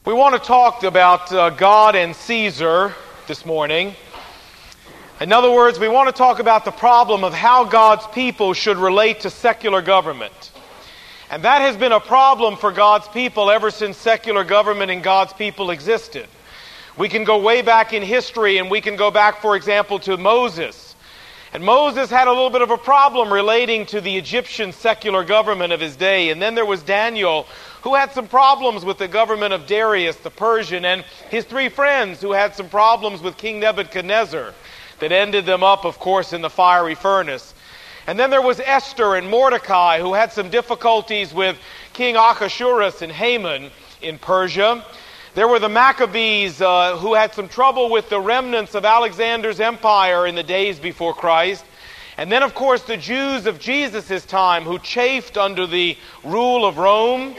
We want to talk about God and Caesar this morning. In other words, we want to talk about the problem of how God's people should relate to secular government. And that has been a problem for God's people ever since secular government and God's people existed. We can go way back in history, and we can go back, for example, to Moses. And Moses had a little bit of a problem relating to the Egyptian secular government of his day. And then there was Daniel, who had some problems with the government of Darius the Persian, and his three friends who had some problems with King Nebuchadnezzar that ended them up, of course, in the fiery furnace. And then there was Esther and Mordecai, who had some difficulties with King Ahasuerus and Haman in Persia. There were the Maccabees, who had some trouble with the remnants of Alexander's empire in the days before Christ. And then, of course, the Jews of Jesus' time, who chafed under the rule of Rome.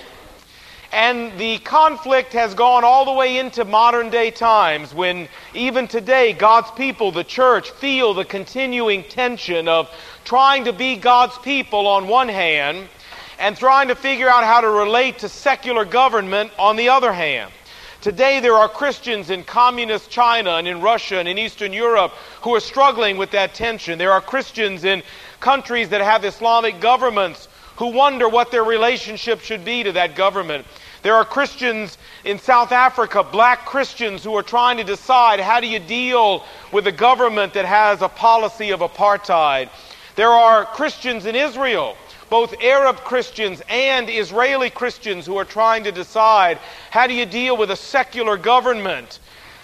And the conflict has gone all the way into modern day times, when even today God's people, the church, feel the continuing tension of trying to be God's people on one hand and trying to figure out how to relate to secular government on the other hand. Today there are Christians in communist China and in Russia and in Eastern Europe who are struggling with that tension. There are Christians in countries that have Islamic governments who wonder what their relationship should be to that government. There are Christians in South Africa, black Christians, who are trying to decide, how do you deal with a government that has a policy of apartheid? There are Christians in Israel, both Arab Christians and Israeli Christians, who are trying to decide, how do you deal with a secular government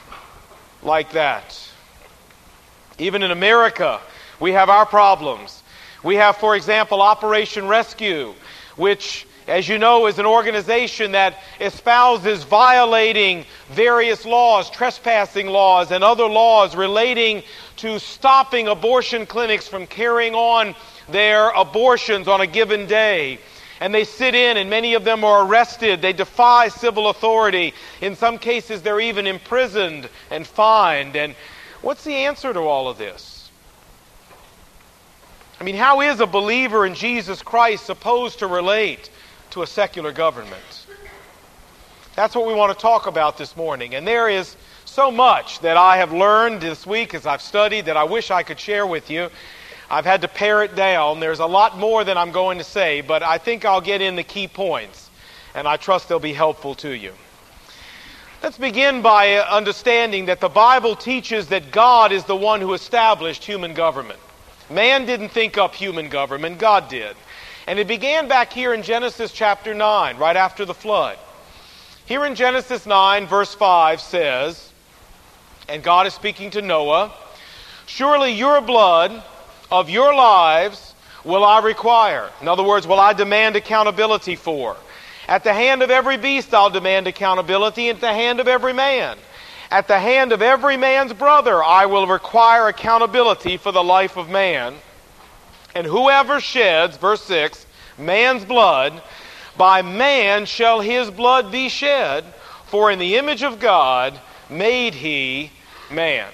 like that? Even in America, we have our problems. We have, for example, Operation Rescue, which, as you know, is an organization that espouses violating various laws, trespassing laws, and other laws relating to stopping abortion clinics from carrying on their abortions on a given day. And they sit in, and many of them are arrested. They defy civil authority. In some cases, they're even imprisoned and fined. And what's the answer to all of this? I mean, how is a believer in Jesus Christ supposed to relate to a secular government? That's what we want to talk about this morning. And there is so much that I have learned this week as I've studied that I wish I could share with you. I've had to pare it down. There's a lot more than I'm going to say, but I think I'll get in the key points, and I trust they'll be helpful to you. Let's begin by understanding that the Bible teaches that God is the one who established human government. Man didn't think up human government, God did. And it began back here in Genesis chapter 9, right after the flood. Here in Genesis 9, verse 5 says, and God is speaking to Noah, "Surely your blood of your lives will I require." In other words, will I demand accountability for. "At the hand of every beast I'll demand accountability, at the hand of every man. At the hand of every man's brother I will require accountability for the life of man. And whoever sheds," verse 6, "man's blood, by man shall his blood be shed, for in the image of God made he man."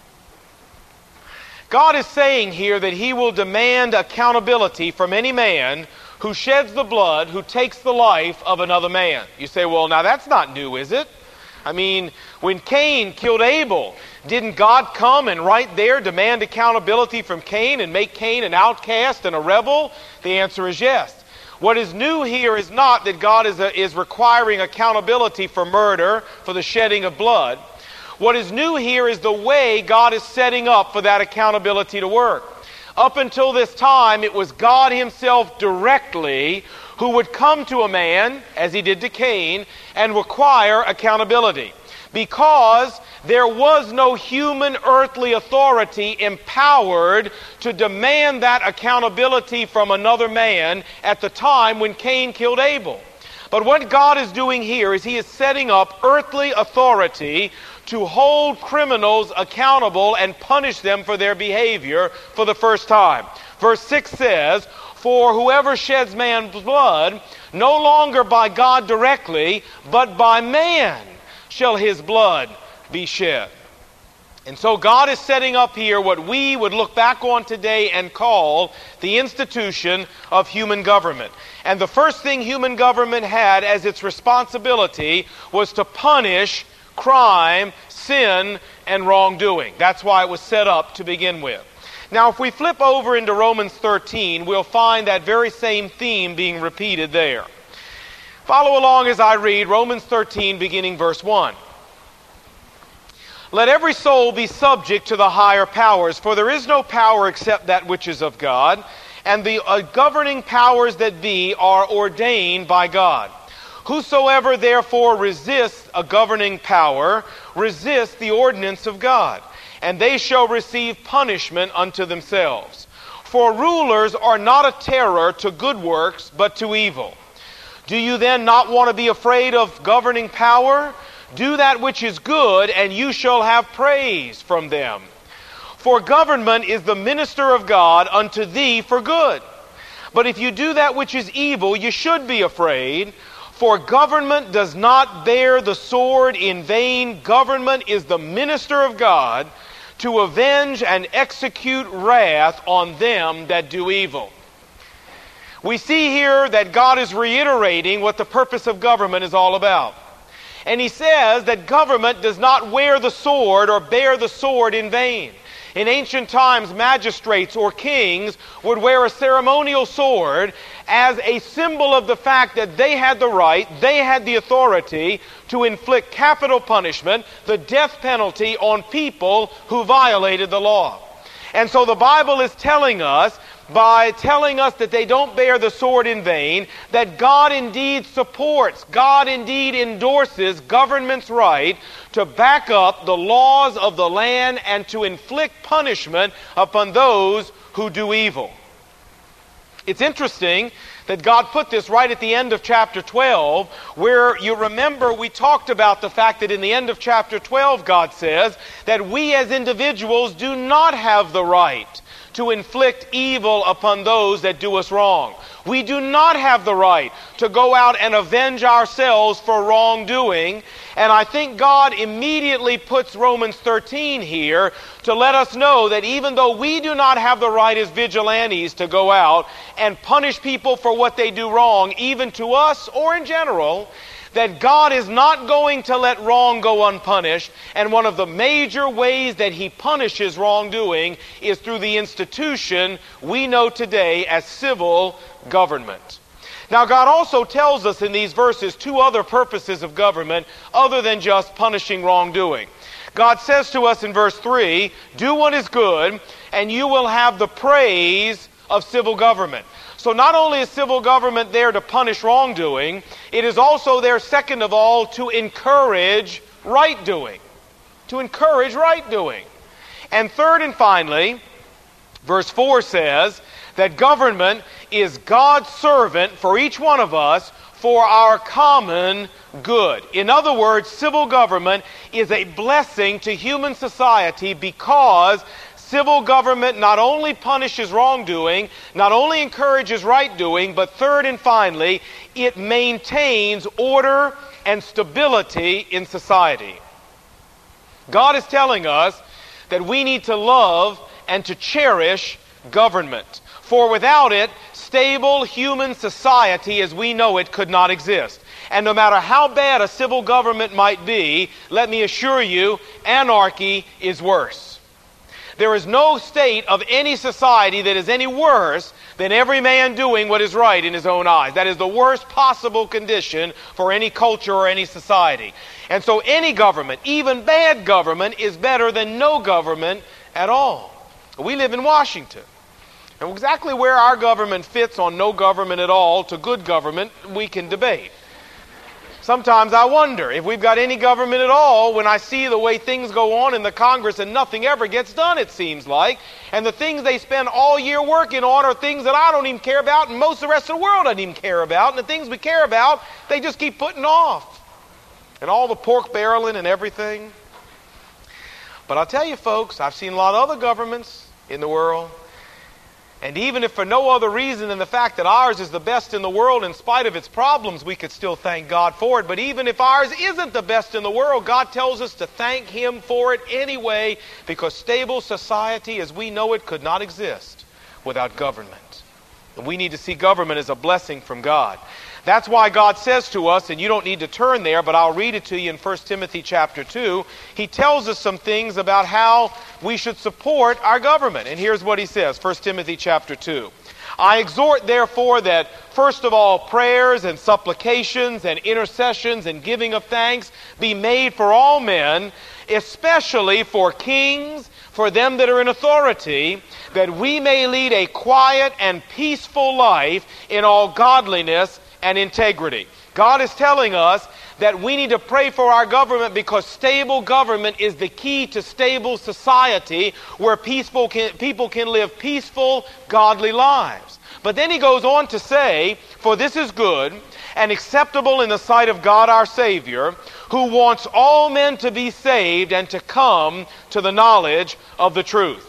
God is saying here that he will demand accountability from any man who sheds the blood, who takes the life of another man. You say, well, now that's not new, is it? I mean, when Cain killed Abel, didn't God come and right there demand accountability from Cain and make Cain an outcast and a rebel? The answer is yes. What is new here is not that God is requiring accountability for murder, for the shedding of blood. What is new here is the way God is setting up for that accountability to work. Up until this time, it was God himself directly who would come to a man, as he did to Cain, and require accountability. Because there was no human earthly authority empowered to demand that accountability from another man at the time when Cain killed Abel. But what God is doing here is he is setting up earthly authority to hold criminals accountable and punish them for their behavior for the first time. Verse 6 says, "For whoever sheds man's blood, no longer by God directly, but by man shall his blood be shed." And so God is setting up here what we would look back on today and call the institution of human government. And the first thing human government had as its responsibility was to punish crime, sin, and wrongdoing. That's why it was set up to begin with. Now, if we flip over into Romans 13, we'll find that very same theme being repeated there. Follow along as I read Romans 13, beginning verse 1. Let every soul be subject to the higher powers, for there is no power except that which is of God, and the governing powers that be are ordained by God. Whosoever therefore resists a governing power, resists the ordinance of God, and they shall receive punishment unto themselves. For rulers are not a terror to good works, but to evil. Do you then not want to be afraid of governing power? Do that which is good, and you shall have praise from them. For government is the minister of God unto thee for good. But if you do that which is evil, you should be afraid. For government does not bear the sword in vain. Government is the minister of God to avenge and execute wrath on them that do evil. We see here that God is reiterating what the purpose of government is all about. And he says that government does not wear the sword or bear the sword in vain. In ancient times, magistrates or kings would wear a ceremonial sword as a symbol of the fact that they had the right, they had the authority to inflict capital punishment, the death penalty, on people who violated the law. And so the Bible is telling us, by telling us that they don't bear the sword in vain, that God indeed supports, God indeed endorses government's right to back up the laws of the land and to inflict punishment upon those who do evil. It's interesting that God put this right at the end of chapter 12, where you remember we talked about the fact that in the end of chapter 12 God says that we as individuals do not have the right to inflict evil upon those that do us wrong. We do not have the right to go out and avenge ourselves for wrongdoing. And I think God immediately puts Romans 13 here to let us know that even though we do not have the right as vigilantes to go out and punish people for what they do wrong, even to us or in general, that God is not going to let wrong go unpunished, and one of the major ways that He punishes wrongdoing is through the institution we know today as civil government. Now, God also tells us in these verses two other purposes of government other than just punishing wrongdoing. God says to us in verse 3, do what is good, and you will have the praise of civil government. So not only is civil government there to punish wrongdoing, it is also there, second of all, to encourage right doing. To encourage right doing. And third and finally, verse 4 says that government is God's servant for each one of us for our common good. In other words, civil government is a blessing to human society because civil government not only punishes wrongdoing, not only encourages right doing, but third and finally, it maintains order and stability in society. God is telling us that we need to love and to cherish government. For without it, stable human society as we know it could not exist. And no matter how bad a civil government might be, let me assure you, anarchy is worse. There is no state of any society that is any worse than every man doing what is right in his own eyes. That is the worst possible condition for any culture or any society. And so any government, even bad government, is better than no government at all. We live in Washington. And exactly where our government fits on no government at all to good government, we can debate. Sometimes I wonder if we've got any government at all when I see the way things go on in the Congress and nothing ever gets done, it seems like. And the things they spend all year working on are things that I don't even care about and most of the rest of the world doesn't even care about. And the things we care about, they just keep putting off. And all the pork barreling and everything. But I'll tell you folks, I've seen a lot of other governments in the world. And even if for no other reason than the fact that ours is the best in the world in spite of its problems, we could still thank God for it. But even if ours isn't the best in the world, God tells us to thank Him for it anyway, because stable society as we know it could not exist without government. And we need to see government as a blessing from God. That's why God says to us, and you don't need to turn there, but I'll read it to you in 1 Timothy chapter 2. He tells us some things about how we should support our government. And here's what he says, 1 Timothy chapter 2. I exhort therefore that first of all prayers and supplications and intercessions and giving of thanks be made for all men, especially for kings, for them that are in authority, that we may lead a quiet and peaceful life in all godliness and integrity. God is telling us that we need to pray for our government because stable government is the key to stable society where people can live peaceful, godly lives. But then he goes on to say, for this is good and acceptable in the sight of God our Savior, who wants all men to be saved and to come to the knowledge of the truth.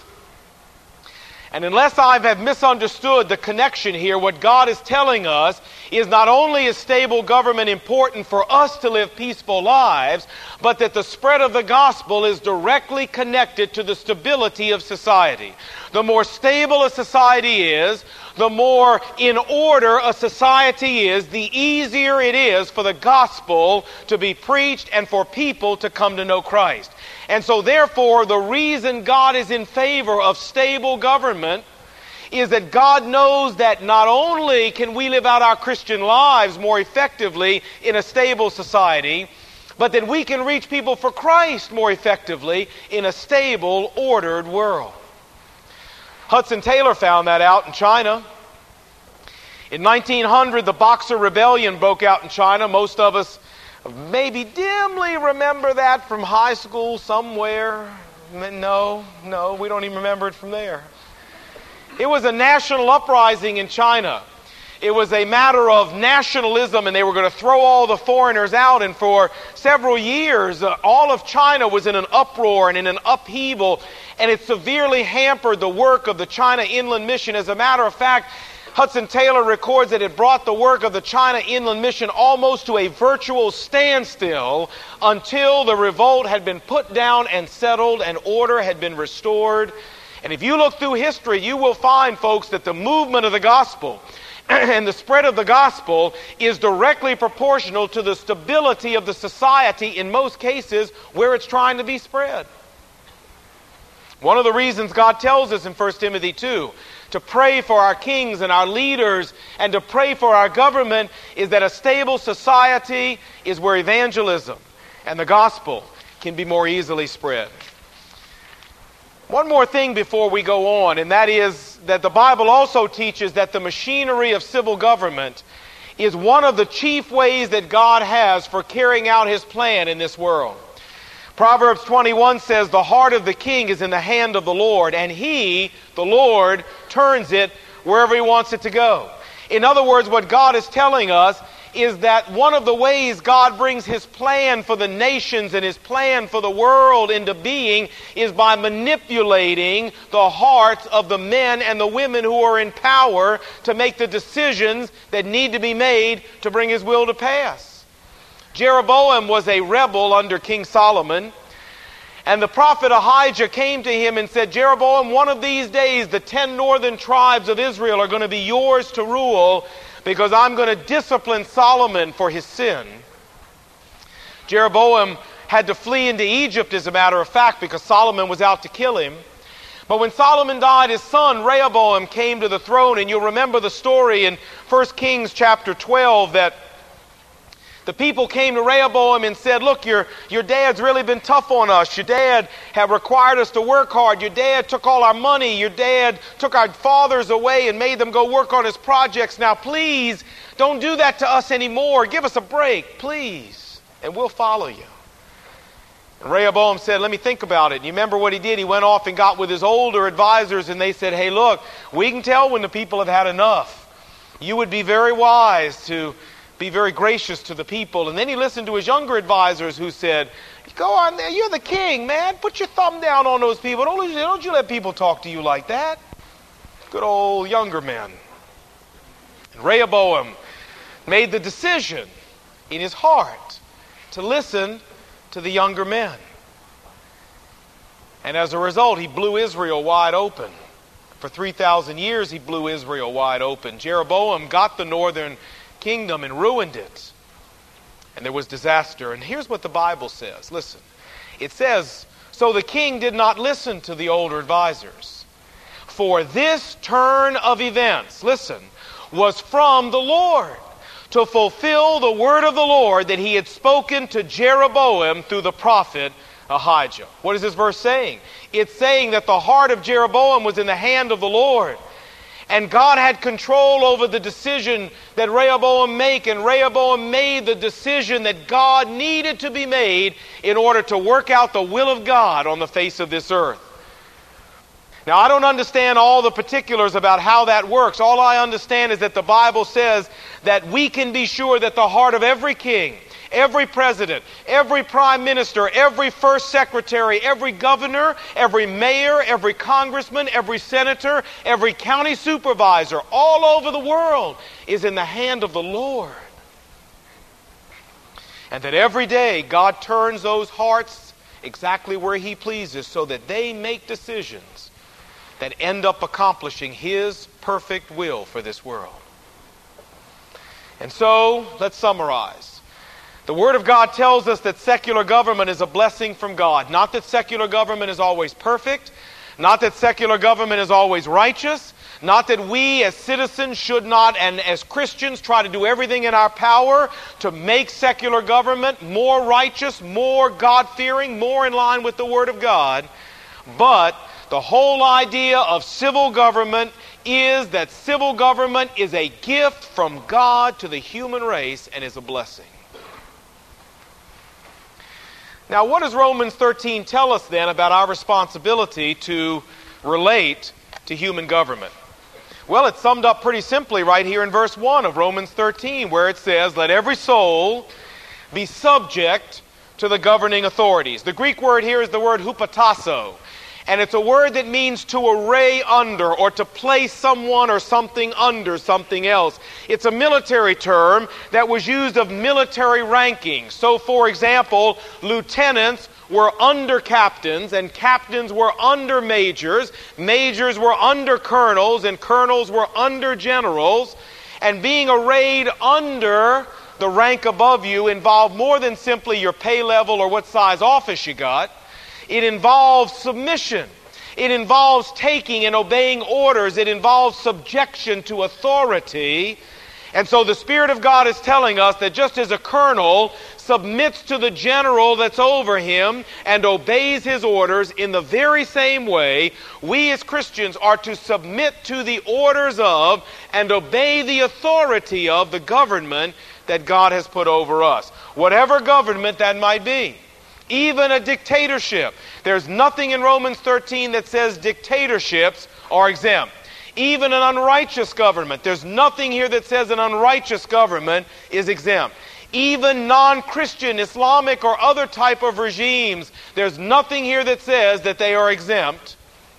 And unless I have misunderstood the connection here, what God is telling us is not only is stable government important for us to live peaceful lives, but that the spread of the gospel is directly connected to the stability of society. The more stable a society is, the more in order a society is, the easier it is for the gospel to be preached and for people to come to know Christ. And so therefore, the reason God is in favor of stable government is that God knows that not only can we live out our Christian lives more effectively in a stable society, but that we can reach people for Christ more effectively in a stable, ordered world. Hudson Taylor found that out in China. In 1900, the Boxer Rebellion broke out in China. Most of us maybe dimly remember that from high school somewhere. No, we don't even remember it from there. It was a national uprising in China. It was a matter of nationalism, and they were going to throw all the foreigners out. And for several years, all of China was in an uproar and in an upheaval, and it severely hampered the work of the China Inland Mission. As a matter of fact, Hudson Taylor records that it brought the work of the China Inland Mission almost to a virtual standstill until the revolt had been put down and settled and order had been restored. And if you look through history, you will find, folks, that the movement of the gospel and the spread of the gospel is directly proportional to the stability of the society in most cases where it's trying to be spread. One of the reasons God tells us in 1 Timothy 2 to pray for our kings and our leaders and to pray for our government is that a stable society is where evangelism and the gospel can be more easily spread. One more thing before we go on, and that is that the Bible also teaches that the machinery of civil government is one of the chief ways that God has for carrying out His plan in this world. Proverbs 21 says, the heart of the king is in the hand of the Lord, and He, the Lord, turns it wherever He wants it to go. In other words, what God is telling us is that one of the ways God brings His plan for the nations and His plan for the world into being is by manipulating the hearts of the men and the women who are in power to make the decisions that need to be made to bring His will to pass. Jeroboam was a rebel under King Solomon, and the prophet Ahijah came to him and said, Jeroboam, one of these days the 10 northern tribes of Israel are going to be yours to rule because I'm going to discipline Solomon for his sin. Jeroboam had to flee into Egypt, as a matter of fact, because Solomon was out to kill him. But when Solomon died, his son Rehoboam came to the throne, and you'll remember the story in 1 Kings chapter 12 that the people came to Rehoboam and said, look, your dad's really been tough on us. Your dad have required us to work hard. Your dad took all our money. Your dad took our fathers away and made them go work on his projects. Now, please, don't do that to us anymore. Give us a break, please, and we'll follow you. And Rehoboam said, let me think about it. And you remember what he did? He went off and got with his older advisors, and they said, hey, look, we can tell when the people have had enough. You would be very wise to be very gracious to the people. And then he listened to his younger advisors who said, go on there, you're the king, man. Put your thumb down on those people. Don't you let people talk to you like that. good old younger men. And Rehoboam made the decision in his heart to listen to the younger men. And as a result, he blew Israel wide open. For 3,000 years, he blew Israel wide open. Jeroboam got the northern kingdom and ruined it. And there was disaster. And here's what the Bible says. Listen. It says, so the king did not listen to the older advisors. For this turn of events, listen, was from the Lord, to fulfill the word of the Lord that he had spoken to Jeroboam through the prophet Ahijah. What is this verse saying? It's saying that the heart of Jeroboam was in the hand of the Lord. And God had control over the decision that Rehoboam made. And Rehoboam made the decision that God needed to be made in order to work out the will of God on the face of this earth. Now, I don't understand all the particulars about how that works. All I understand is that the Bible says that we can be sure that the heart of every king, every president, every prime minister, every first secretary, every governor, every mayor, every congressman, every senator, every county supervisor, all over the world is in the hand of the Lord. And that every day God turns those hearts exactly where he pleases so that they make decisions that end up accomplishing his perfect will for this world. And so, let's summarize. The Word of God tells us that secular government is a blessing from God. Not that secular government is always perfect. Not that secular government is always righteous. Not that we as citizens should not, and as Christians, try to do everything in our power to make secular government more righteous, more God-fearing, more in line with the Word of God. But the whole idea of civil government is that civil government is a gift from God to the human race and is a blessing. Now, what does Romans 13 tell us then about our responsibility to relate to human government? Well, it's summed up pretty simply right here in verse 1 of Romans 13, where it says, let every soul be subject to the governing authorities. The Greek word here is the word hupotasso. And it's a word that means to array under or to place someone or something under something else. It's a military term that was used of military ranking. So, for example, lieutenants were under captains and captains were under majors. Majors were under colonels and colonels were under generals. And being arrayed under the rank above you involved more than simply your pay level or what size office you got. It involves submission. It involves taking and obeying orders. It involves subjection to authority. And so the Spirit of God is telling us that just as a colonel submits to the general that's over him and obeys his orders, in the very same way, we as Christians are to submit to the orders of and obey the authority of the government that God has put over us. Whatever government that might be. Even a dictatorship. There's nothing in Romans 13 that says dictatorships are exempt. Even an unrighteous government. There's nothing here that says an unrighteous government is exempt. Even non-Christian, Islamic or other type of regimes, there's nothing here that says that they are exempt.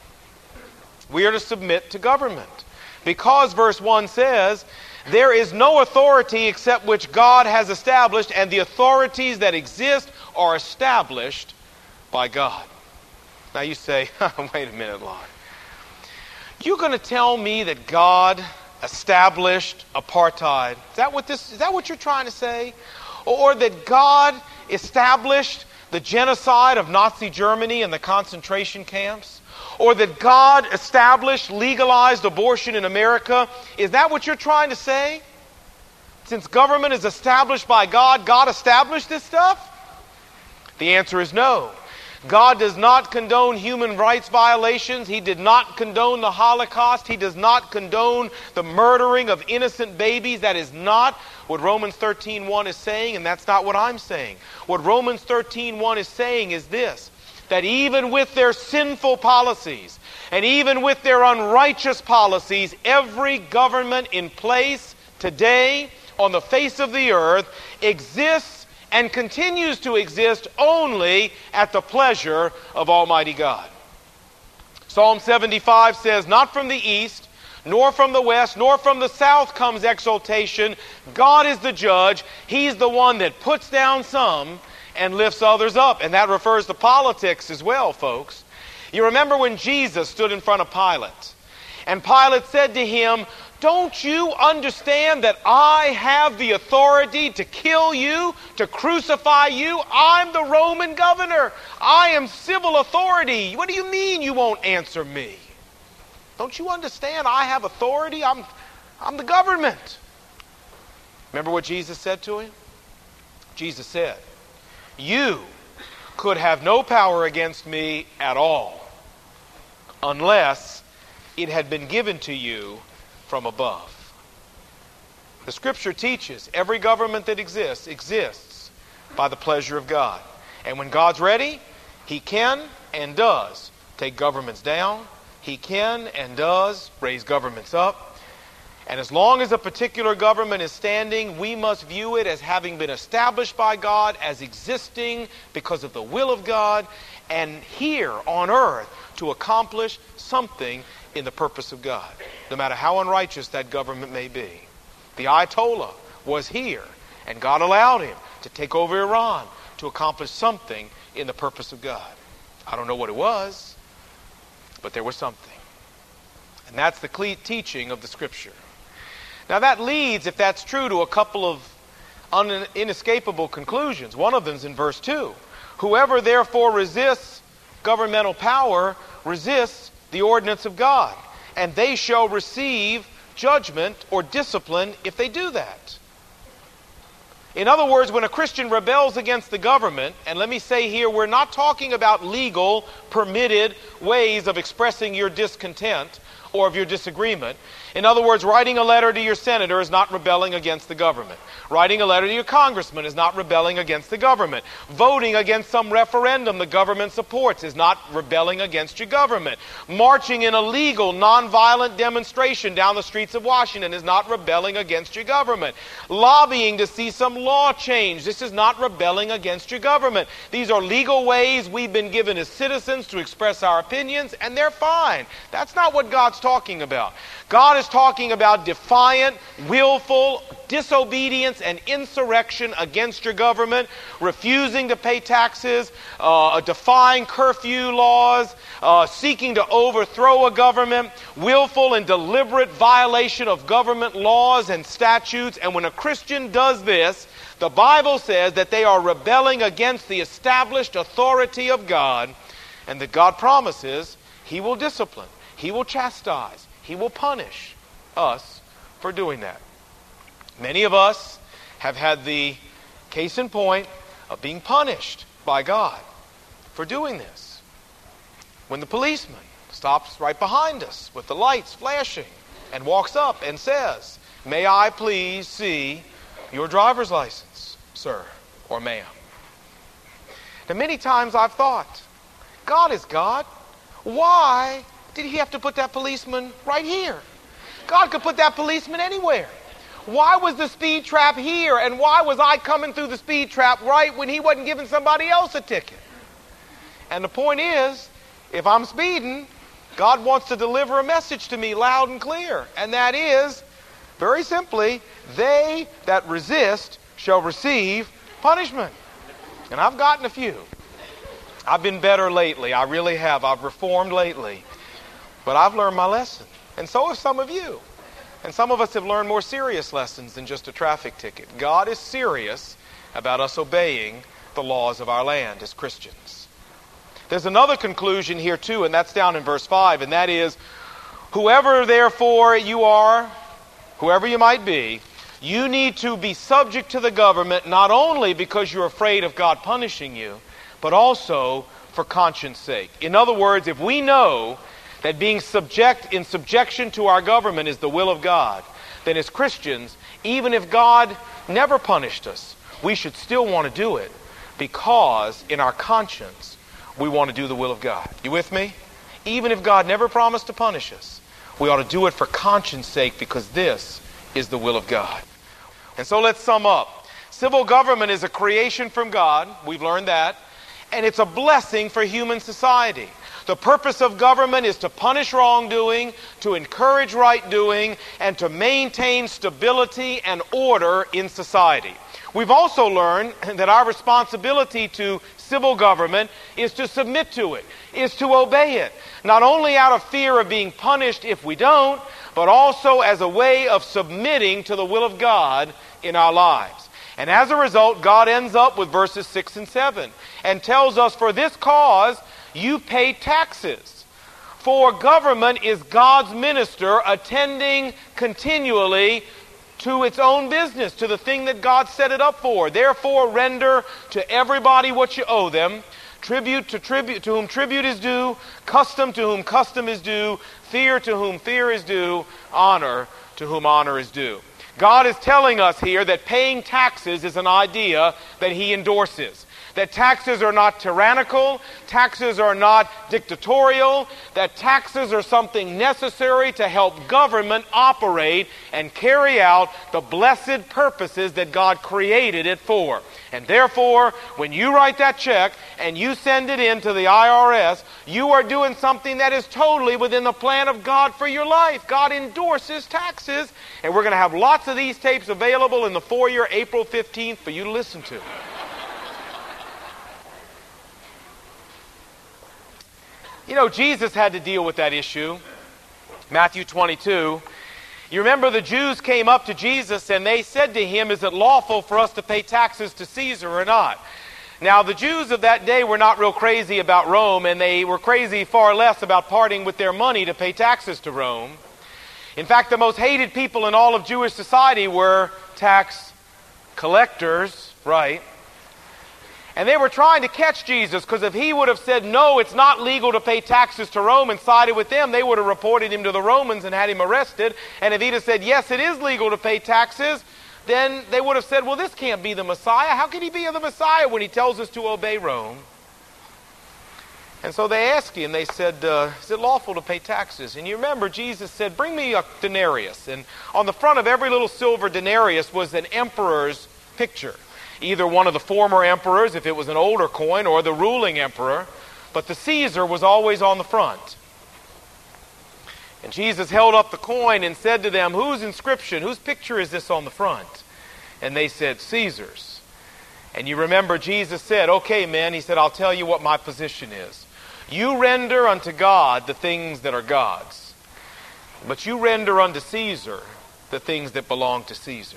We are to submit to government. Because verse 1 says, there is no authority except which God has established, and the authorities that exist are established by God. Now you say, wait a minute, Lord. You're going to tell me that God established apartheid? Is that what you're trying to say? Or that God established the genocide of Nazi Germany and the concentration camps? Or that God established, legalized abortion in America? Is that what you're trying to say? Since government is established by God, God established this stuff? The answer is no. God does not condone human rights violations. He did not condone the Holocaust. He does not condone the murdering of innocent babies. That is not what Romans 13:1 is saying, and that's not what I'm saying. What Romans 13:1 is saying is this, that even with their sinful policies, and even with their unrighteous policies, every government in place today on the face of the earth exists and continues to exist only at the pleasure of Almighty God. Psalm 75 says, not from the east, nor from the west, nor from the south comes exaltation. God is the judge. He's the one that puts down some and lifts others up. And that refers to politics as well, folks. You remember when Jesus stood in front of Pilate, and Pilate said to him, "Don't you understand that I have the authority to kill you, to crucify you? I'm the Roman governor. I am civil authority. What do you mean you won't answer me? Don't you understand I have authority? I'm the government." Remember what Jesus said to him? Jesus said, "You could have no power against me at all unless it had been given to you from above." The Scripture teaches every government that exists by the pleasure of God. And when God's ready, He can and does take governments down. He can and does raise governments up. And as long as a particular government is standing, we must view it as having been established by God, as existing because of the will of God, and here on earth to accomplish something in the purpose of God, no matter how unrighteous that government may be. The Ayatollah was here, and God allowed him to take over Iran to accomplish something in the purpose of God. I don't know what it was, but there was something. And that's the teaching of the Scripture. Now that leads, if that's true, to a couple of inescapable conclusions. One of them is in verse 2. "Whoever therefore resists governmental power resists the ordinance of God, and they shall receive judgment or discipline if they do that." In other words, when a Christian rebels against the government, and let me say here, we're not talking about legal, permitted ways of expressing your discontent or of your disagreement. In other words, writing a letter to your senator is not rebelling against the government. Writing a letter to your congressman is not rebelling against the government. Voting against some referendum the government supports is not rebelling against your government. Marching in a legal, nonviolent demonstration down the streets of Washington is not rebelling against your government. Lobbying to see some law change, this is not rebelling against your government. These are legal ways we've been given as citizens to express our opinions, and they're fine. That's not what God's talking about. God is talking about defiant, willful disobedience and insurrection against your government, refusing to pay taxes, defying curfew laws, seeking to overthrow a government, willful and deliberate violation of government laws and statutes. And when a Christian does this, the Bible says that they are rebelling against the established authority of God, and that God promises He will discipline, He will chastise, He will punish us for doing that. Many of us have had the case in point of being punished by God for doing this. When the policeman stops right behind us with the lights flashing and walks up and says, "May I please see your driver's license, sir or ma'am?" Now, many times I've thought, God is God. Why did He have to put that policeman right here? God could put that policeman anywhere. Why was the speed trap here, and why was I coming through the speed trap right when He wasn't giving somebody else a ticket? And the point is, if I'm speeding, God wants to deliver a message to me loud and clear. And that is, very simply, they that resist shall receive punishment. And I've gotten a few. I've been better lately. I really have. I've reformed lately. But I've learned my lesson. And so have some of you. And some of us have learned more serious lessons than just a traffic ticket. God is serious about us obeying the laws of our land as Christians. There's another conclusion here too, and that's down in verse 5, and that is, whoever therefore you are, whoever you might be, you need to be subject to the government, not only because you're afraid of God punishing you, but also for conscience sake. In other words, if we know that being in subjection to our government is the will of God, then as Christians, even if God never punished us, we should still want to do it because in our conscience, we want to do the will of God. You with me? Even if God never promised to punish us, we ought to do it for conscience sake because this is the will of God. And so let's sum up. Civil government is a creation from God. We've learned that. And it's a blessing for human society. The purpose of government is to punish wrongdoing, to encourage right doing, and to maintain stability and order in society. We've also learned that our responsibility to civil government is to submit to it, is to obey it, not only out of fear of being punished if we don't, but also as a way of submitting to the will of God in our lives. And as a result, God ends up with verses 6 and 7 and tells us, for this cause you pay taxes. For government is God's minister attending continually to its own business, to the thing that God set it up for. Therefore, render to everybody what you owe them. Tribute to whom tribute is due, custom to whom custom is due, fear to whom fear is due, honor to whom honor is due. God is telling us here that paying taxes is an idea that He endorses. That taxes are not tyrannical, taxes are not dictatorial, that taxes are something necessary to help government operate and carry out the blessed purposes that God created it for. And therefore, when you write that check and you send it in to the IRS, you are doing something that is totally within the plan of God for your life. God endorses taxes, and we're going to have lots of these tapes available in the foyer April 15th for you to listen to. You know, Jesus had to deal with that issue. Matthew 22. You remember the Jews came up to Jesus and they said to Him, is it lawful for us to pay taxes to Caesar or not? Now, the Jews of that day were not real crazy about Rome, and they were crazy far less about parting with their money to pay taxes to Rome. In fact, the most hated people in all of Jewish society were tax collectors, right? And they were trying to catch Jesus, because if He would have said, no, it's not legal to pay taxes to Rome, and sided with them, they would have reported Him to the Romans and had Him arrested. And if He'd have said, yes, it is legal to pay taxes, then they would have said, well, this can't be the Messiah. How can He be the Messiah when He tells us to obey Rome? And so they asked Him, they said, is it lawful to pay taxes? And you remember Jesus said, bring me a denarius. And on the front of every little silver denarius was an emperor's picture. Either one of the former emperors, if it was an older coin, or the ruling emperor. But the Caesar was always on the front. And Jesus held up the coin and said to them, whose inscription, whose picture is this on the front? And they said, Caesar's. And you remember Jesus said, okay, men, He said, I'll tell you what my position is. You render unto God the things that are God's, but you render unto Caesar the things that belong to Caesar.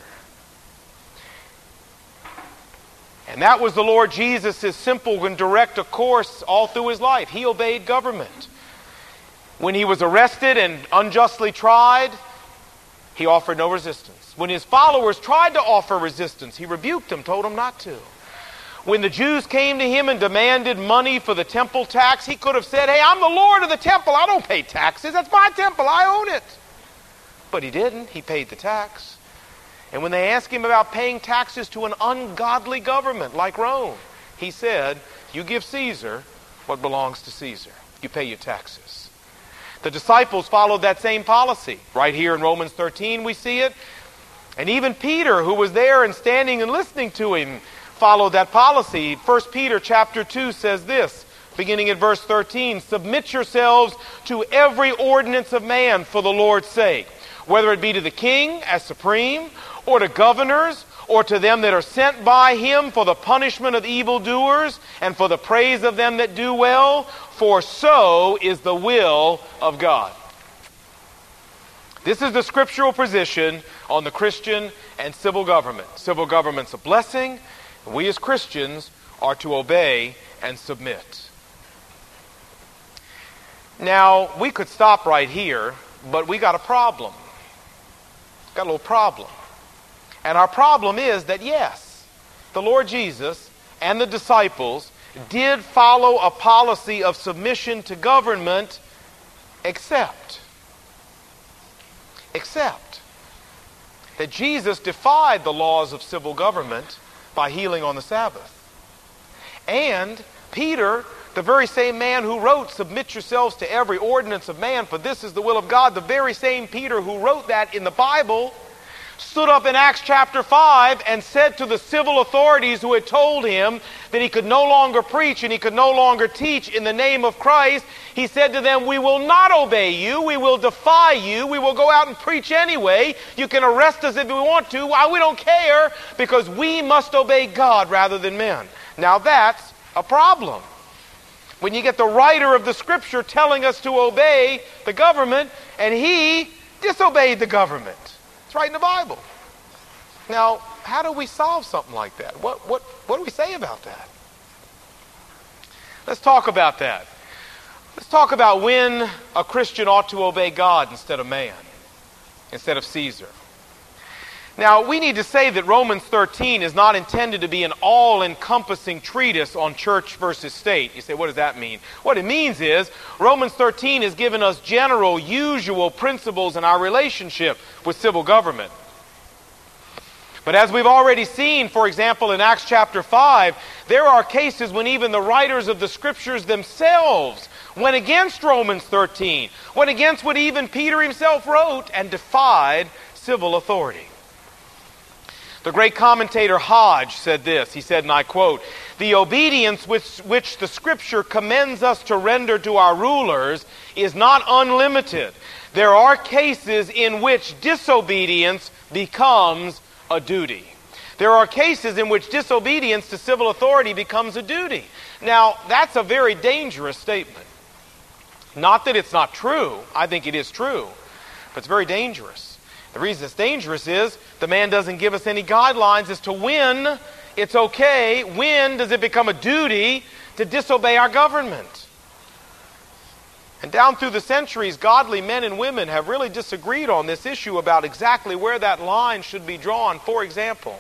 And that was the Lord Jesus' simple and direct course all through His life. He obeyed government. When He was arrested and unjustly tried, He offered no resistance. When His followers tried to offer resistance, He rebuked them, told them not to. When the Jews came to Him and demanded money for the temple tax, He could have said, hey, I'm the Lord of the temple. I don't pay taxes. That's my temple. I own it. But He didn't. He paid the tax. And when they asked Him about paying taxes to an ungodly government like Rome, He said, you give Caesar what belongs to Caesar. You pay your taxes. The disciples followed that same policy. Right here in Romans 13 we see it. And even Peter, who was there and standing and listening to Him, followed that policy. 1 Peter chapter 2 says this, beginning at verse 13, submit yourselves to every ordinance of man for the Lord's sake, whether it be to the king as supreme, or to governors, or to them that are sent by Him for the punishment of evildoers, and for the praise of them that do well, for so is the will of God. This is the scriptural position on the Christian and civil government. Civil government's a blessing, and we as Christians are to obey and submit. Now, we could stop right here, but we got a problem. Got a little problem. And our problem is that, yes, the Lord Jesus and the disciples did follow a policy of submission to government, except that Jesus defied the laws of civil government by healing on the Sabbath. And Peter, the very same man who wrote, submit yourselves to every ordinance of man, for this is the will of God, the very same Peter who wrote that in the Bible, stood up in Acts chapter 5 and said to the civil authorities who had told him that he could no longer preach and he could no longer teach in the name of Christ, he said to them, "We will not obey you. We will defy you. We will go out and preach anyway. You can arrest us if we want to. We don't care, because we must obey God rather than men." Now that's a problem. When you get the writer of the Scripture telling us to obey the government, and he disobeyed the government. It's right in the Bible. Now, how do we solve something like that? What do we say about that? Let's talk about that. Let's talk about when a Christian ought to obey God instead of man, instead of Caesar. Now, we need to say that Romans 13 is not intended to be an all-encompassing treatise on church versus state. You say, what does that mean? What it means is, Romans 13 has given us general, usual principles in our relationship with civil government. But as we've already seen, for example, in Acts chapter 5, there are cases when even the writers of the Scriptures themselves went against Romans 13, went against what even Peter himself wrote, and defied civil authority. The great commentator Hodge said this. He said, and I quote, "The obedience which the Scripture commends us to render to our rulers is not unlimited. There are cases in which disobedience becomes a duty." There are cases in which disobedience to civil authority becomes a duty. Now, that's a very dangerous statement. Not that it's not true. I think it is true. But it's very dangerous. The reason it's dangerous is the man doesn't give us any guidelines as to when it's okay, when does it become a duty to disobey our government. And down through the centuries, godly men and women have really disagreed on this issue about exactly where that line should be drawn. For example,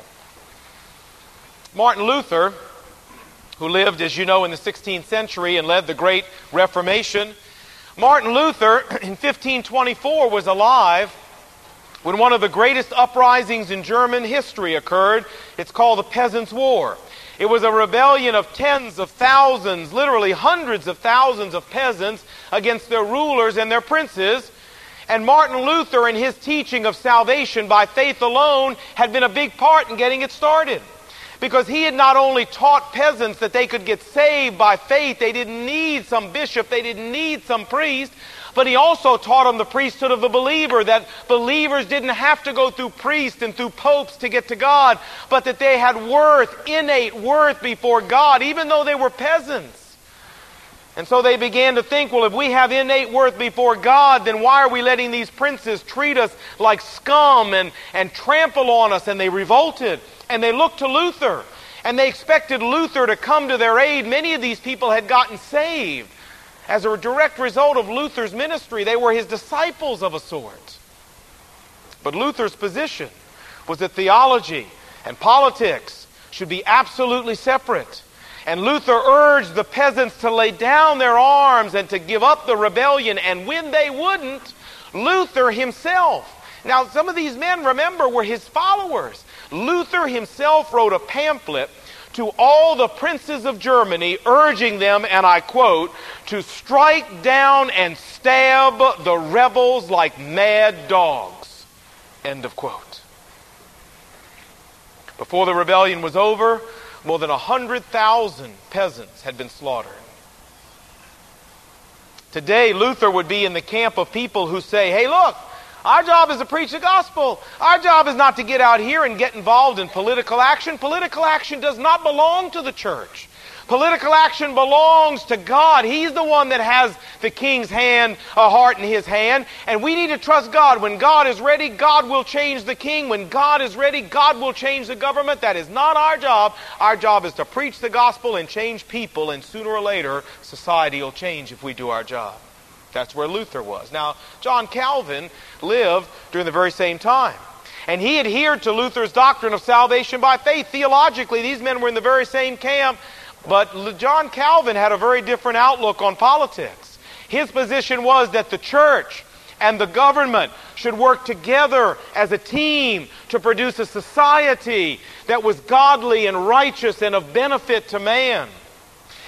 Martin Luther, who lived, as you know, in the 16th century and led the Great Reformation, Martin Luther in 1524 was alive when one of the greatest uprisings in German history occurred. It's called the Peasants' War. It was a rebellion of tens of thousands, literally hundreds of thousands of peasants against their rulers and their princes. And Martin Luther, in his teaching of salvation by faith alone, had been a big part in getting it started. Because he had not only taught peasants that they could get saved by faith, they didn't need some bishop, they didn't need some priest, but he also taught them the priesthood of the believer, that believers didn't have to go through priests and through popes to get to God, but that they had worth, innate worth before God, even though they were peasants. And so they began to think, well, if we have innate worth before God, then why are we letting these princes treat us like scum and trample on us? And they revolted. And they looked to Luther. And they expected Luther to come to their aid. Many of these people had gotten saved as a direct result of Luther's ministry. They were his disciples of a sort. But Luther's position was that theology and politics should be absolutely separate. And Luther urged the peasants to lay down their arms and to give up the rebellion. And when they wouldn't, Luther himself. Now, some of these men, remember, were his followers. Luther himself wrote a pamphlet to all the princes of Germany, urging them, and I quote, to strike down and stab the rebels like mad dogs. End of quote. Before the rebellion was over, more than 100,000 peasants had been slaughtered. Today, Luther would be in the camp of people who say, hey, look, our job is to preach the gospel. Our job is not to get out here and get involved in political action. Political action does not belong to the church. Political action belongs to God. He's the one that has the king's hand, a heart in his hand. And we need to trust God. When God is ready, God will change the king. When God is ready, God will change the government. That is not our job. Our job is to preach the gospel and change people. And sooner or later, society will change if we do our job. That's where Luther was. Now, John Calvin lived during the very same time. And he adhered to Luther's doctrine of salvation by faith. Theologically, these men were in the very same camp. But John Calvin had a very different outlook on politics. His position was that the church and the government should work together as a team to produce a society that was godly and righteous and of benefit to man.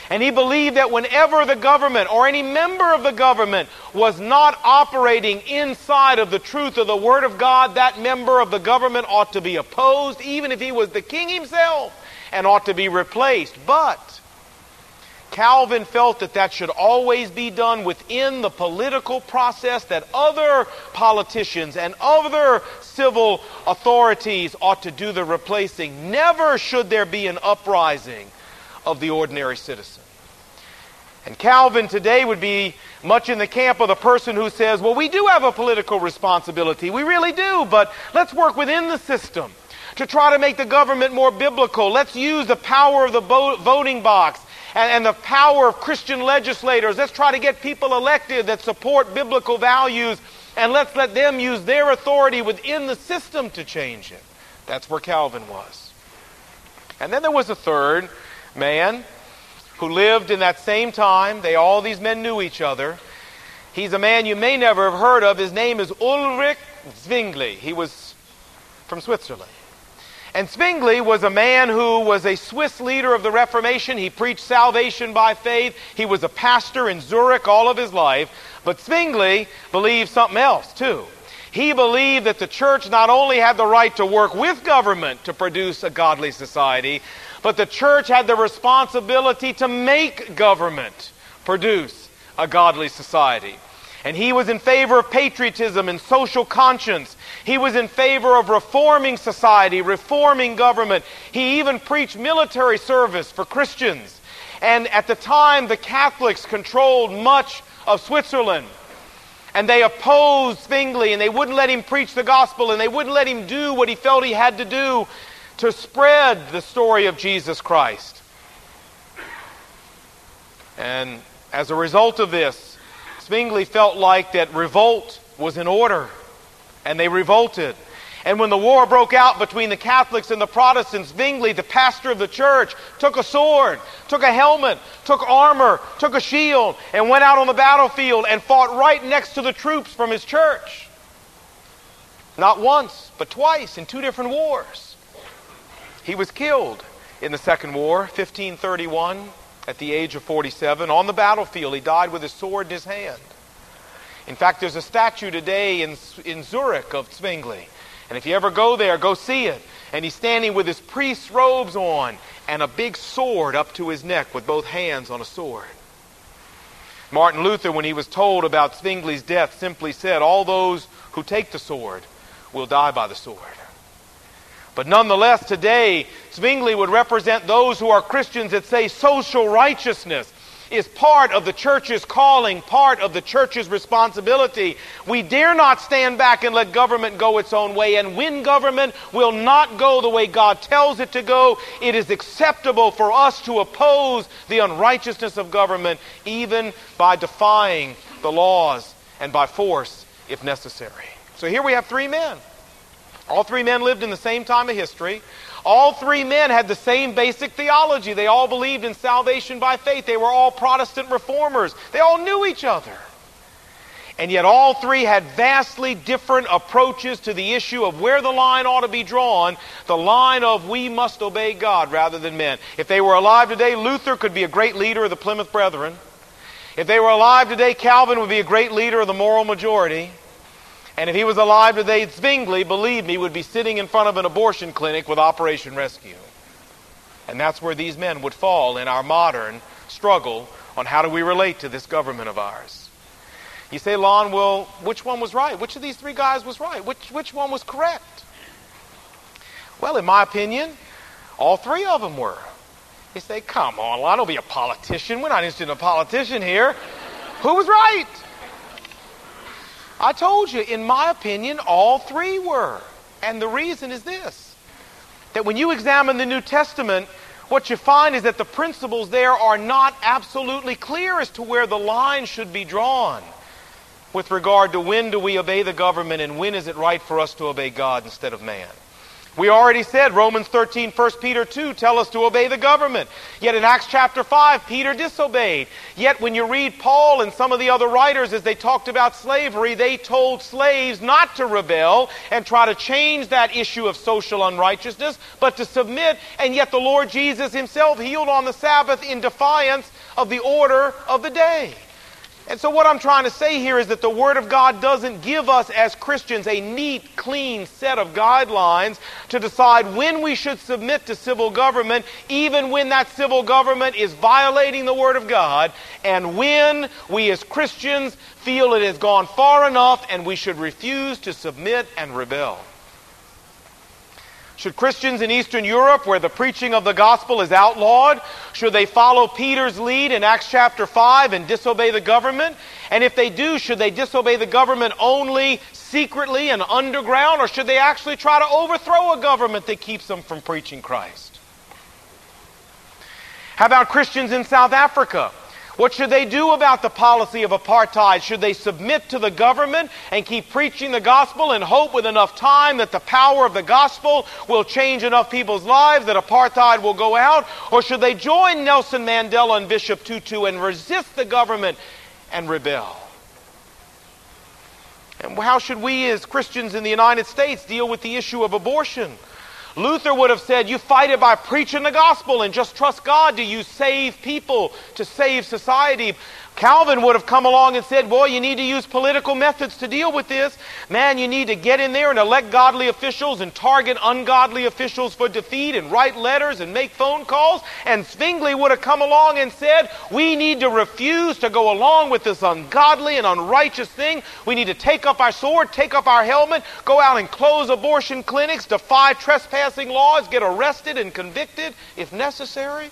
And he believed that whenever the government or any member of the government was not operating inside of the truth of the Word of God, that member of the government ought to be opposed, even if he was the king himself, and ought to be replaced. But Calvin felt that that should always be done within the political process, that other politicians and other civil authorities ought to do the replacing. Never should there be an uprising of the ordinary citizen. And Calvin today would be much in the camp of the person who says, well, we do have a political responsibility. We really do, but let's work within the system to try to make the government more biblical. Let's use the power of the voting box and the power of Christian legislators. Let's try to get people elected that support biblical values, and let's let them use their authority within the system to change it. That's where Calvin was. And then there was a third man who lived in that same time. All these men knew each other. He's a man you may never have heard of. His name is Ulrich Zwingli. He was from Switzerland. And Zwingli was a man who was a Swiss leader of the Reformation. He preached salvation by faith. He was a pastor in Zurich all of his life. But Zwingli believed something else too. He believed that the church not only had the right to work with government to produce a godly society, but the church had the responsibility to make government produce a godly society. And he was in favor of patriotism and social conscience. He was in favor of reforming society, reforming government. He even preached military service for Christians. And at the time, the Catholics controlled much of Switzerland. And they opposed Zwingli, and they wouldn't let him preach the gospel, and they wouldn't let him do what he felt he had to do to spread the story of Jesus Christ. And as a result of this, Zwingli felt like that revolt was in order, and they revolted. And when the war broke out between the Catholics and the Protestants, Zwingli, the pastor of the church, took a sword, took a helmet, took armor, took a shield, and went out on the battlefield and fought right next to the troops from his church. Not once, but twice in 2 different wars. He was killed in the Second War, 1531, at the age of 47. On the battlefield, he died with his sword in his hand. In fact, there's a statue today in Zurich of Zwingli. And if you ever go there, go see it. And he's standing with his priest's robes on and a big sword up to his neck with both hands on a sword. Martin Luther, when he was told about Zwingli's death, simply said, all those who take the sword will die by the sword. But nonetheless, today, Zwingli would represent those who are Christians that say social righteousness is part of the church's calling, part of the church's responsibility. We dare not stand back and let government go its own way. And when government will not go the way God tells it to go, it is acceptable for us to oppose the unrighteousness of government, even by defying the laws and by force if necessary. So here we have 3 men. All 3 men lived in the same time of history. All 3 men had the same basic theology. They all believed in salvation by faith. They were all Protestant reformers. They all knew each other. And yet all 3 had vastly different approaches to the issue of where the line ought to be drawn, the line of we must obey God rather than men. If they were alive today, Luther could be a great leader of the Plymouth Brethren. If they were alive today, Calvin would be a great leader of the moral majority. And if he was alive today, Zwingli, believe me, would be sitting in front of an abortion clinic with Operation Rescue. And that's where these men would fall in our modern struggle on how do we relate to this government of ours. You say, Lon, well, which one was right? Which of these 3 guys was right? Which one was correct? Well, in my opinion, all 3 of them were. You say, come on, Lon, don't be a politician. We're not interested in a politician here. Who was right? I told you, in my opinion, all 3 were. And the reason is this, that when you examine the New Testament, what you find is that the principles there are not absolutely clear as to where the line should be drawn with regard to when do we obey the government and when is it right for us to obey God instead of man. We already said Romans 13, 1 Peter 2 tell us to obey the government. Yet in Acts chapter 5, Peter disobeyed. Yet when you read Paul and some of the other writers as they talked about slavery, they told slaves not to rebel and try to change that issue of social unrighteousness, but to submit. And yet the Lord Jesus himself healed on the Sabbath in defiance of the order of the day. And so what I'm trying to say here is that the Word of God doesn't give us as Christians a neat, clean set of guidelines to decide when we should submit to civil government, even when that civil government is violating the Word of God, and when we as Christians feel it has gone far enough and we should refuse to submit and rebel. Should Christians in Eastern Europe, where the preaching of the gospel is outlawed, should they follow Peter's lead in Acts chapter 5 and disobey the government? And if they do, should they disobey the government only secretly and underground, or should they actually try to overthrow a government that keeps them from preaching Christ? How about Christians in South Africa? What should they do about the policy of apartheid? Should they submit to the government and keep preaching the gospel and hope with enough time that the power of the gospel will change enough people's lives that apartheid will go out? Or should they join Nelson Mandela and Bishop Tutu and resist the government and rebel? And how should we as Christians in the United States deal with the issue of abortion? Luther would have said, you fight it by preaching the gospel and just trust God to use save people, to save society. Calvin would have come along and said, boy, you need to use political methods to deal with this. Man, you need to get in there and elect godly officials and target ungodly officials for defeat and write letters and make phone calls. And Zwingli would have come along and said, we need to refuse to go along with this ungodly and unrighteous thing. We need to take up our sword, take up our helmet, go out and close abortion clinics, defy trespassing laws, get arrested and convicted if necessary.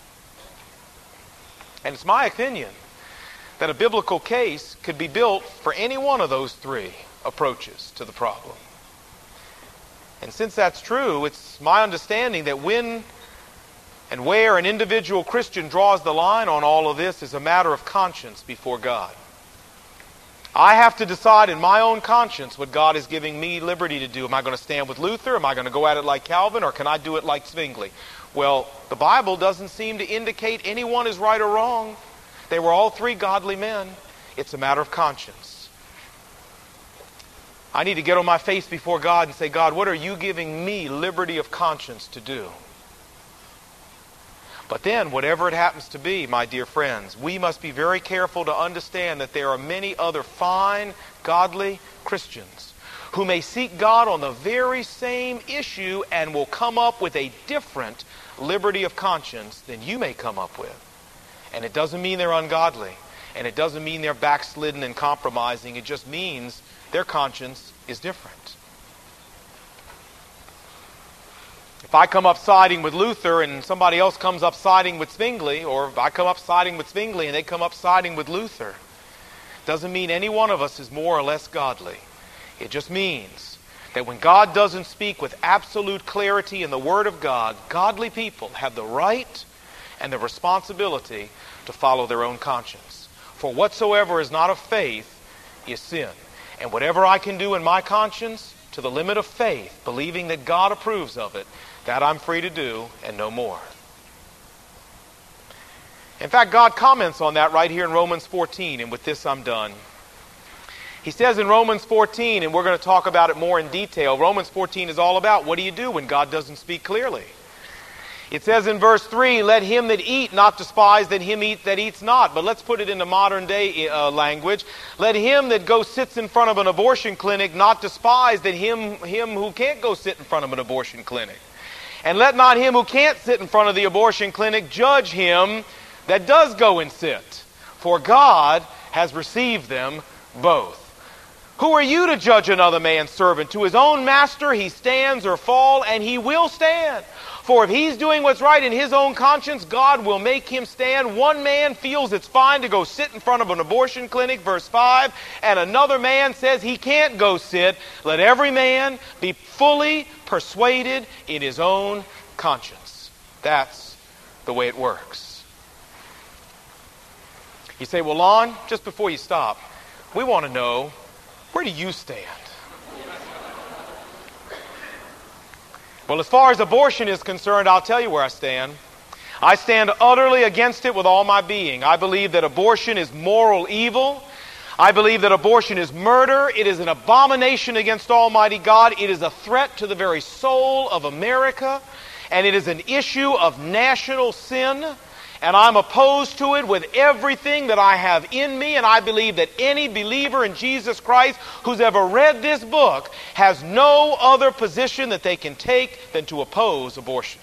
And it's my opinion that a biblical case could be built for any one of those three approaches to the problem. And since that's true, it's my understanding that when and where an individual Christian draws the line on all of this is a matter of conscience before God. I have to decide in my own conscience what God is giving me liberty to do. Am I going to stand with Luther? Am I going to go at it like Calvin? Or can I do it like Zwingli? Well, the Bible doesn't seem to indicate anyone is right or wrong. They were all three godly men. It's a matter of conscience. I need to get on my face before God and say, God, what are you giving me liberty of conscience to do? But then, whatever it happens to be, my dear friends, we must be very careful to understand that there are many other fine, godly Christians who may seek God on the very same issue and will come up with a different liberty of conscience than you may come up with. And it doesn't mean they're ungodly. And it doesn't mean they're backslidden and compromising. It just means their conscience is different. If I come up siding with Luther and somebody else comes up siding with Zwingli, or if I come up siding with Zwingli and they come up siding with Luther, doesn't mean any one of us is more or less godly. It just means that when God doesn't speak with absolute clarity in the Word of God, godly people have the right and the responsibility to follow their own conscience. For whatsoever is not of faith is sin. And whatever I can do in my conscience, to the limit of faith, believing that God approves of it, that I'm free to do and no more. In fact, God comments on that right here in Romans 14, and with this I'm done. He says in Romans 14, and we're going to talk about it more in detail, Romans 14 is all about what do you do when God doesn't speak clearly. It says in verse 3, let him that eat not despise that him eat that eats not. But let's put it into modern day language. Let him that goes sits in front of an abortion clinic not despise that him who can't go sit in front of an abortion clinic. And let not him who can't sit in front of the abortion clinic judge him that does go and sit. For God has received them both. Who are you to judge another man's servant? To his own master he stands or fall, and he will stand. For if he's doing what's right in his own conscience, God will make him stand. One man feels it's fine to go sit in front of an abortion clinic, verse 5, and another man says he can't go sit. Let every man be fully persuaded in his own conscience. That's the way it works. You say, well, Lon, just before you stop, we want to know, where do you stand? Well, as far as abortion is concerned, I'll tell you where I stand. I stand utterly against it with all my being. I believe that abortion is moral evil. I believe that abortion is murder. It is an abomination against Almighty God. It is a threat to the very soul of America. And it is an issue of national sin. And I'm opposed to it with everything that I have in me, and I believe that any believer in Jesus Christ who's ever read this book has no other position that they can take than to oppose abortion.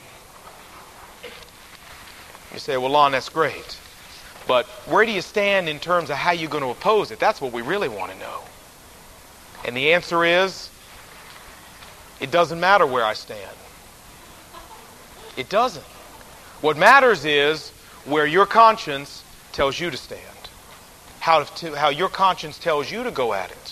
You say, well, Lon, that's great. But where do you stand in terms of how you're going to oppose it? That's what we really want to know. And the answer is, it doesn't matter where I stand. It doesn't. What matters is where your conscience tells you to stand. How your conscience tells you to go at it.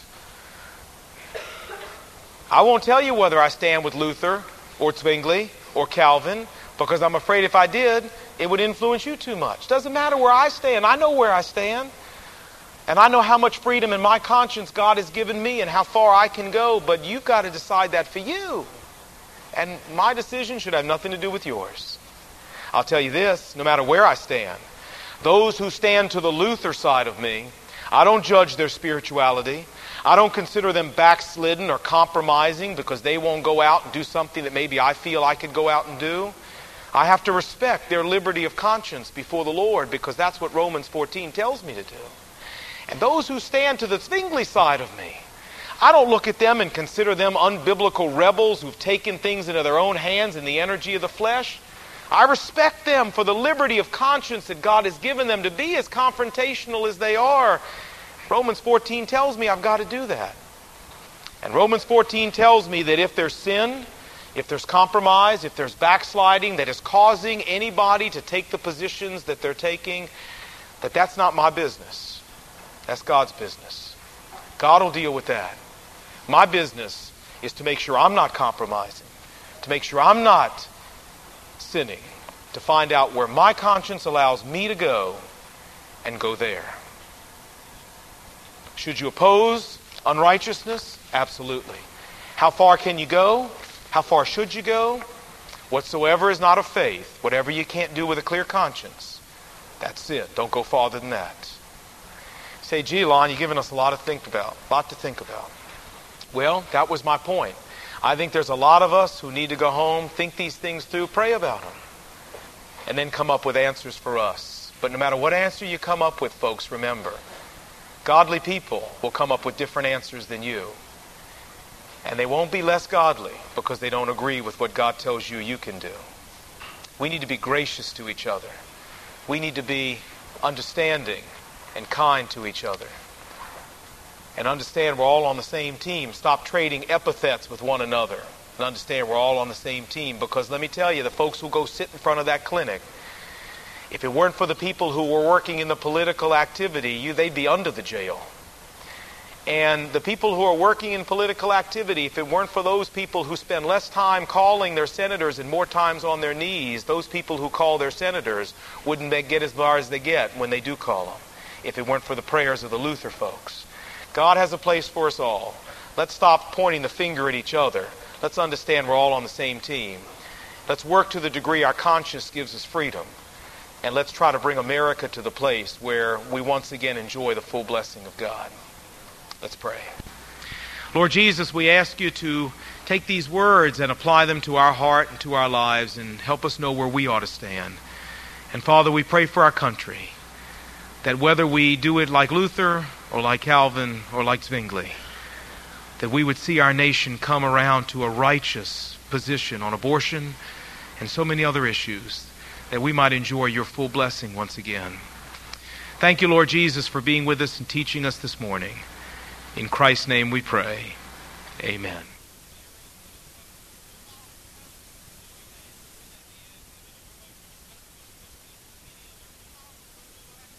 I won't tell you whether I stand with Luther or Zwingli or Calvin, because I'm afraid if I did, it would influence you too much. Doesn't matter where I stand. I know where I stand. And I know how much freedom in my conscience God has given me and how far I can go, but you've got to decide that for you. And my decision should have nothing to do with yours. I'll tell you this, no matter where I stand, those who stand to the Luther side of me, I don't judge their spirituality. I don't consider them backslidden or compromising because they won't go out and do something that maybe I feel I could go out and do. I have to respect their liberty of conscience before the Lord, because that's what Romans 14 tells me to do. And those who stand to the Zwingli side of me, I don't look at them and consider them unbiblical rebels who've taken things into their own hands in the energy of the flesh. I respect them for the liberty of conscience that God has given them to be as confrontational as they are. Romans 14 tells me I've got to do that. And Romans 14 tells me that if there's sin, if there's compromise, if there's backsliding that is causing anybody to take the positions that they're taking, that's not my business. That's God's business. God will deal with that. My business is to make sure I'm not compromising, to make sure I'm not sinning, to find out where my conscience allows me to go and go there. Should you oppose unrighteousness? Absolutely. How far can you go? How far should you go? Whatsoever is not of faith, whatever you can't do with a clear conscience, that's sin. Don't go farther than that. Say, gee, Lon, you've given us a lot to think about. Well, that was my point. I think there's a lot of us who need to go home, think these things through, pray about them, and then come up with answers for us. But no matter what answer you come up with, folks, remember, godly people will come up with different answers than you. And they won't be less godly because they don't agree with what God tells you you can do. We need to be gracious to each other. We need to be understanding and kind to each other. And understand we're all on the same team. Stop trading epithets with one another. And understand we're all on the same team. Because let me tell you, the folks who go sit in front of that clinic, if it weren't for the people who were working in the political activity, they'd be under the jail. And the people who are working in political activity, if it weren't for those people who spend less time calling their senators and more times on their knees, those people who call their senators wouldn't get as far as they get when they do call them, if it weren't for the prayers of the Luther folks. God has a place for us all. Let's stop pointing the finger at each other. Let's understand we're all on the same team. Let's work to the degree our conscience gives us freedom. And let's try to bring America to the place where we once again enjoy the full blessing of God. Let's pray. Lord Jesus, we ask you to take these words and apply them to our heart and to our lives and help us know where we ought to stand. And Father, we pray for our country, that whether we do it like Luther or like Calvin or like Zwingli, that we would see our nation come around to a righteous position on abortion and so many other issues, that we might enjoy your full blessing once again. Thank you, Lord Jesus, for being with us and teaching us this morning. In Christ's name we pray. Amen.